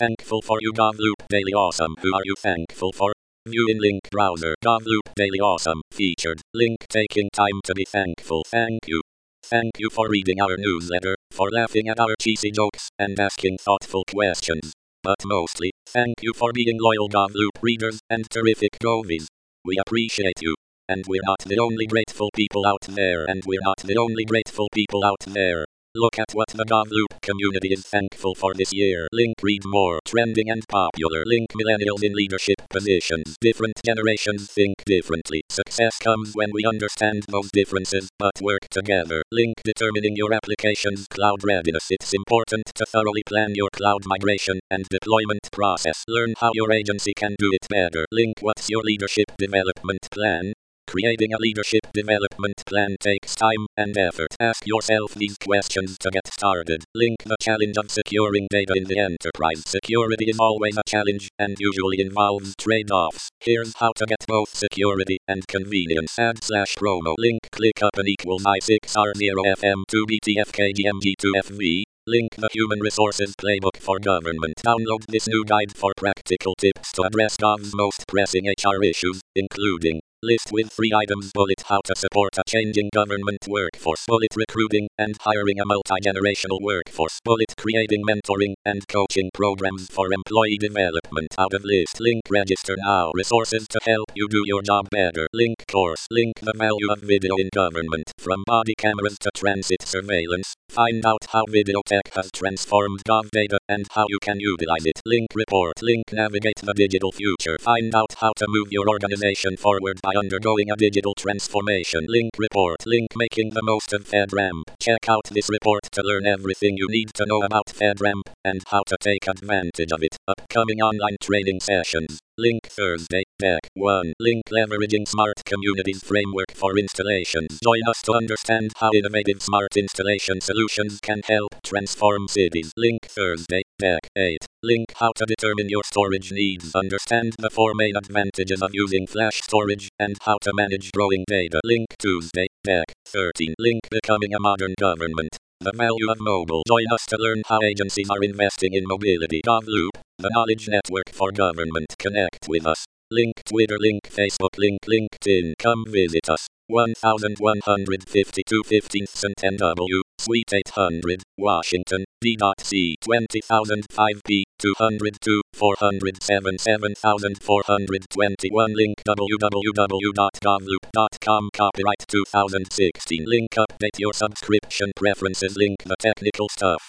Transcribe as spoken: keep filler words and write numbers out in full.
thankful for you Gogloop Daily Awesome. Who are you thankful for? View in link browser. Gogloop Daily Awesome. Featured. Link taking time to be thankful. Thank you. Thank you for reading our newsletter, for laughing at our cheesy jokes, and asking thoughtful questions. But mostly, thank you for being loyal Gogloop readers and terrific Govies. We appreciate you. And we're not the only grateful people out there. And we're not the only grateful people out there. Look at what the Gogloop community is thankful for this year. Link read more. Trending and popular. Link millennials in leadership positions. Different generations think differently. Success comes when we understand those differences, but work together. Link determining your application's cloud readiness. It's important to thoroughly plan your cloud migration and deployment process. Learn how your agency can do it better. Link what's your leadership development plan? Creating a leadership development plan takes time and effort. Ask yourself these questions to get started. Link the challenge of securing data in the enterprise. Security is always a challenge and usually involves trade-offs. Here's how to get both security and convenience. Add slash promo. Link click up and equals I six R zero F M two B T F K G M G two F V. Link the Human Resources Playbook for Government. Download this new guide for practical tips to address Gov's most pressing H R issues, including list with three items. Bullet how to support a changing government workforce. Bullet recruiting and hiring a multi-generational workforce. Bullet creating mentoring and coaching programs for employee development. Out of list. Link register now. Resources to help you do your job better. Link course. Link the value of video in government. From body cameras to transit surveillance. Find out how video tech has transformed Gov data and how you can utilize it. Link report. Link navigate the digital future. Find out how to move your organization forward by undergoing a digital transformation. Link report. Link making the most of FedRAMP. Check out this report to learn everything you need to know about FedRAMP and how to take advantage of it. Upcoming online training sessions. Link Thursday, Deck one. Link leveraging smart communities framework for installations. Join us to understand how innovative smart installation solutions can help transform cities. Link Thursday, Deck eight. Link how to determine your storage needs. Understand the four main advantages of using flash storage and how to manage growing data. Link Tuesday, Deck thirteen. Link becoming a modern government. The value of mobile. Join us to learn how agencies are investing in mobility. Gogloop, the knowledge network for government. Connect with us. Link Twitter, link Facebook, link LinkedIn. Come visit us. one thousand one hundred fifty-two fifteenth Cent N W, Suite eight hundred, Washington, D C twenty thousand five P, two oh two, four oh seven, seven thousand four hundred twenty-one. Link w w w dot gogloop dot com. Copyright two thousand sixteen. Link update your subscription preferences. Link the technical stuff.